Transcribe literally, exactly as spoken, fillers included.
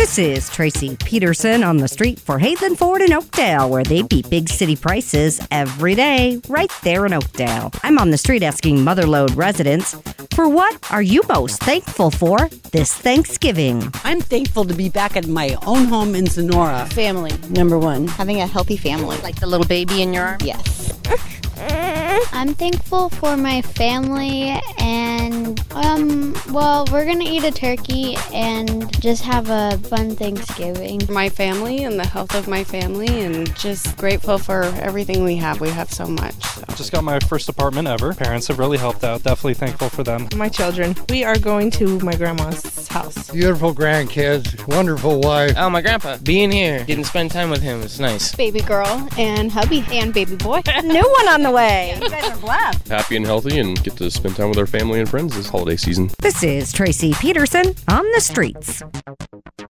This is Tracy Peterson on the street for Hazen Ford in Oakdale, where they beat big city prices every day, right there in Oakdale. I'm on the street asking Motherlode residents, for what are you most thankful for this Thanksgiving? I'm thankful to be back at my own home in Sonora. Family, number one. Having a healthy family. Like the little baby in your arms? Yes. I'm thankful for my family and, um, well, we're going to eat a turkey and just have a fun Thanksgiving. My family and the health of my family, and just grateful for everything we have. We have so much. So. Just got my first apartment ever. Parents have really helped out. Definitely thankful for them. My children. We are going to my grandma's house. Beautiful grandkids, wonderful wife. Oh, my grandpa. Being here, getting to spend time with him is nice. Baby girl and hubby and baby boy. New one on the way. You guys are blessed. Happy and healthy and get to spend time with our family and friends this holiday season. This is Tracy Peterson on the streets.